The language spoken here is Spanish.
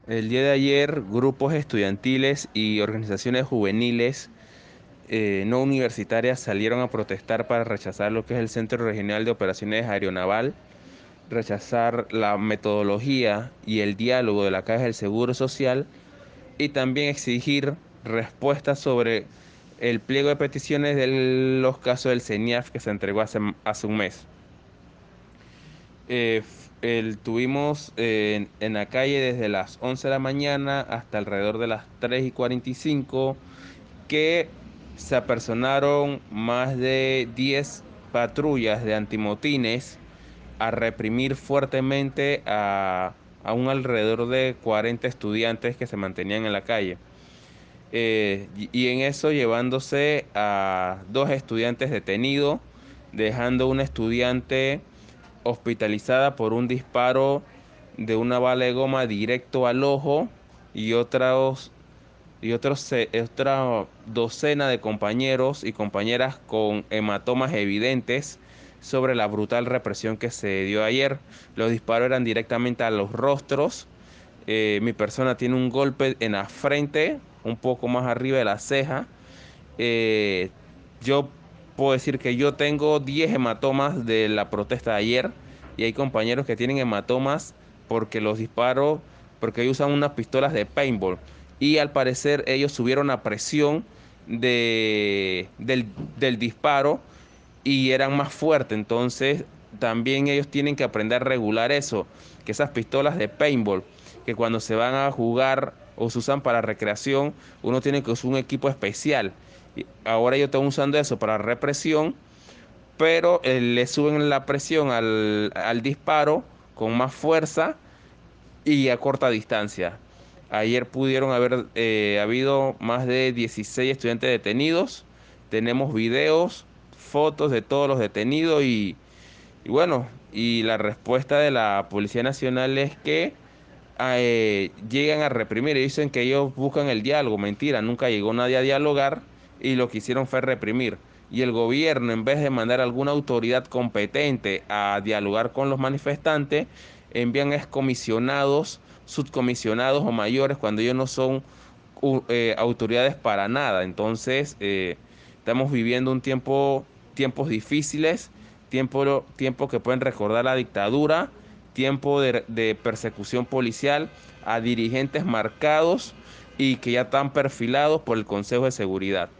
El día de ayer, grupos estudiantiles y organizaciones juveniles no universitarias salieron a protestar para rechazar lo que es el Centro Regional de Operaciones Aeronaval, rechazar la metodología y el diálogo de la Caja del Seguro Social y también exigir respuestas sobre el pliego de peticiones de los casos del CENIAF que se entregó hace un mes. Tuvimos en la calle desde las 11 de la mañana hasta alrededor de las 3:45 que se apersonaron más de 10 patrullas de antimotines a reprimir fuertemente a un alrededor de 40 estudiantes que se mantenían en la calle. Y en eso llevándose a dos estudiantes detenidos, dejando una estudiante hospitalizada por un disparo de una bala de goma directo al ojo y otra docena de compañeros y compañeras con hematomas evidentes sobre la brutal represión que se dio ayer. Los disparos eran directamente a los rostros. Mi persona tiene un golpe en la frente, un poco más arriba de la ceja. Eh, yo puedo decir que yo tengo 10 hematomas de la protesta de ayer y hay compañeros que tienen hematomas porque los disparos, porque ellos usan unas pistolas de paintball y al parecer ellos subieron la presión del disparo y eran más fuertes. Entonces también ellos tienen que aprender a regular eso, que esas pistolas de paintball, que cuando se van a jugar o se usan para recreación, uno tiene que usar un equipo especial. Y ahora yo estoy usando eso para represión, pero le suben la presión al disparo con más fuerza y a corta distancia. Ayer pudieron haber habido más de 16 estudiantes detenidos. Tenemos videos, fotos de todos los detenidos y bueno, y la respuesta de la Policía Nacional es que llegan a reprimir y dicen que ellos buscan el diálogo. Mentira, nunca llegó nadie a dialogar y lo que hicieron fue reprimir. Y el gobierno, en vez de mandar alguna autoridad competente a dialogar con los manifestantes, envían excomisionados, subcomisionados o mayores cuando ellos no son autoridades para nada. Entonces, estamos viviendo tiempos difíciles, tiempos que pueden recordar la dictadura, tiempo de persecución policial a dirigentes marcados y que ya están perfilados por el Consejo de Seguridad.